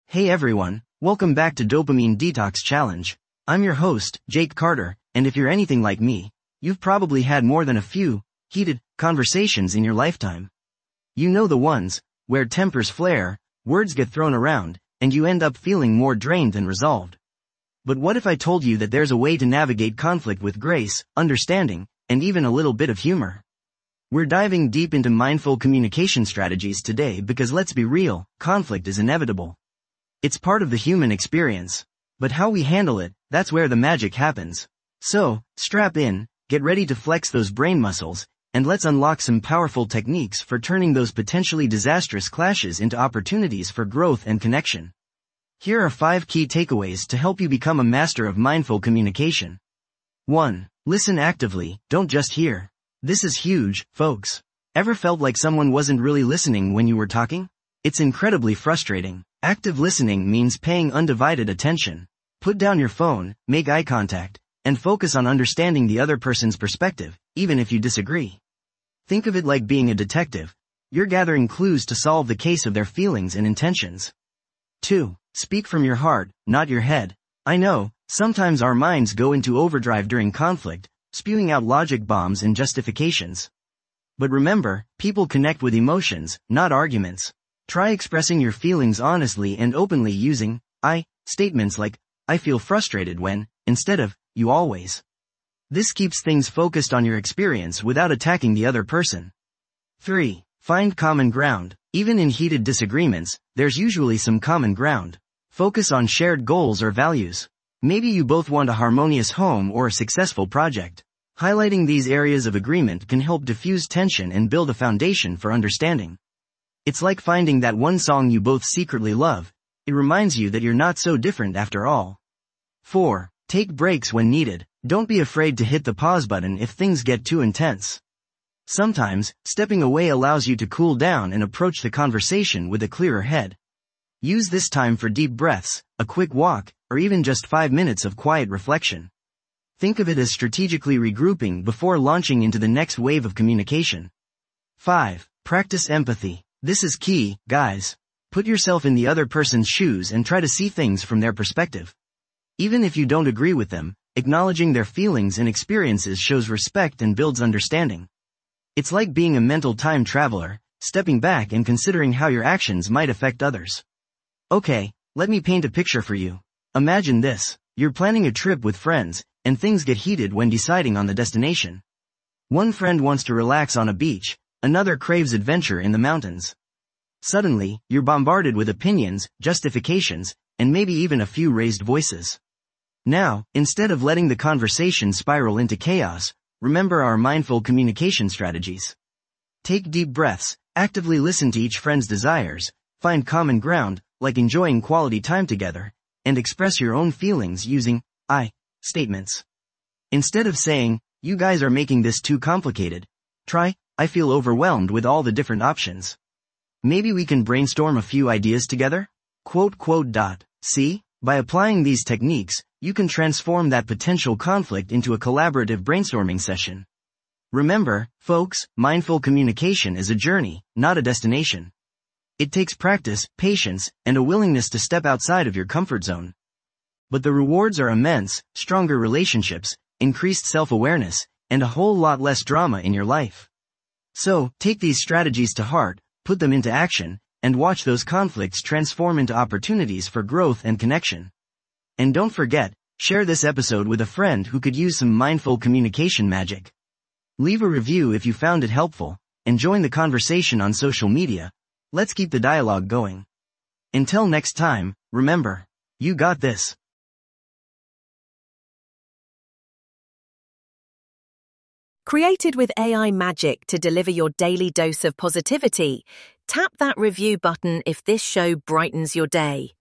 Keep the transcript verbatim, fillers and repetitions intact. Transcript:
Hey everyone, welcome back to Dopamine Detox Challenge. I'm your host, Jake Carter, and if you're anything like me, you've probably had more than a few heated conversations in your lifetime. You know the ones where tempers flare, words get thrown around, and you end up feeling more drained than resolved. But what if I told you that there's a way to navigate conflict with grace, understanding, and even a little bit of humor? We're diving deep into mindful communication strategies today because let's be real, conflict is inevitable. It's part of the human experience. But how we handle it, that's where the magic happens. So, strap in, get ready to flex those brain muscles, and let's unlock some powerful techniques for turning those potentially disastrous clashes into opportunities for growth and connection. Here are five key takeaways to help you become a master of mindful communication. one. Listen actively, don't just hear. This is huge, folks. Ever felt like someone wasn't really listening when you were talking? It's incredibly frustrating. Active listening means paying undivided attention. Put down your phone, make eye contact, and focus on understanding the other person's perspective, even if you disagree. Think of it like being a detective. You're gathering clues to solve the case of their feelings and intentions. two. Speak from your heart, not your head. I know, sometimes our minds go into overdrive during conflict, spewing out logic bombs and justifications. But remember, people connect with emotions, not arguments. Try expressing your feelings honestly and openly using I statements like, I feel frustrated when, instead of, you always. This keeps things focused on your experience without attacking the other person. three. Find common ground. Even in heated disagreements, there's usually some common ground. Focus on shared goals or values. Maybe you both want a harmonious home or a successful project. Highlighting these areas of agreement can help diffuse tension and build a foundation for understanding. It's like finding that one song you both secretly love. It reminds you that you're not so different after all. four. Take breaks when needed. Don't be afraid to hit the pause button if things get too intense. Sometimes, stepping away allows you to cool down and approach the conversation with a clearer head. Use this time for deep breaths, a quick walk, or even just five minutes of quiet reflection. Think of it as strategically regrouping before launching into the next wave of communication. five. Practice empathy. This is key, guys. Put yourself in the other person's shoes and try to see things from their perspective. Even if you don't agree with them, acknowledging their feelings and experiences shows respect and builds understanding. It's like being a mental time traveler, stepping back and considering how your actions might affect others. Okay, let me paint a picture for you. Imagine this. You're planning a trip with friends, and things get heated when deciding on the destination. One friend wants to relax on a beach, another craves adventure in the mountains. Suddenly, you're bombarded with opinions, justifications, and maybe even a few raised voices. Now, instead of letting the conversation spiral into chaos, remember our mindful communication strategies. Take deep breaths, actively listen to each friend's desires, find common ground, like enjoying quality time together, and express your own feelings using I statements. Instead of saying, you guys are making this too complicated, try, I feel overwhelmed with all the different options. Maybe we can brainstorm a few ideas together? Quote, quote, dot. See? By applying these techniques, you can transform that potential conflict into a collaborative brainstorming session. Remember, folks, mindful communication is a journey, not a destination. It takes practice, patience, and a willingness to step outside of your comfort zone. But the rewards are immense: stronger relationships, increased self-awareness, and a whole lot less drama in your life. So, take these strategies to heart, put them into action, and watch those conflicts transform into opportunities for growth and connection. And don't forget, share this episode with a friend who could use some mindful communication magic. Leave a review if you found it helpful, and join the conversation on social media. Let's keep the dialogue going. Until next time, remember, you got this. Created with A I magic to deliver your daily dose of positivity, tap that review button if this show brightens your day.